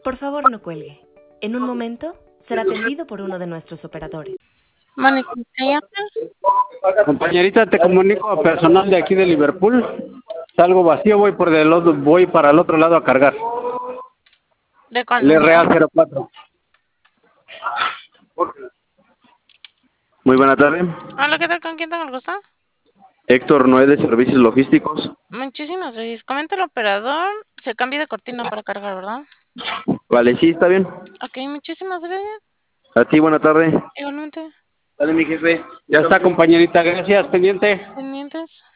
Por favor, no cuelgue. En un momento será atendido por uno de nuestros operadores. Mane, ¿se llama? Compañerita, te comunico a personal de aquí de Liverpool. Salgo vacío, voy para el otro lado a cargar. ¿De cuál El número? RA04. Muy buena tarde. Hola, ¿qué tal? ¿Con quién tengo el gusto? Héctor Noé de Servicios Logísticos. Muchísimas gracias. Comenta el operador. Se cambia de cortina para cargar, ¿verdad? Vale, sí, está bien. Ok, muchísimas gracias. A ti, buena tarde. Igualmente. Dale, mi jefe. Ya está, compañerita. Gracias, pendiente. Pendientes.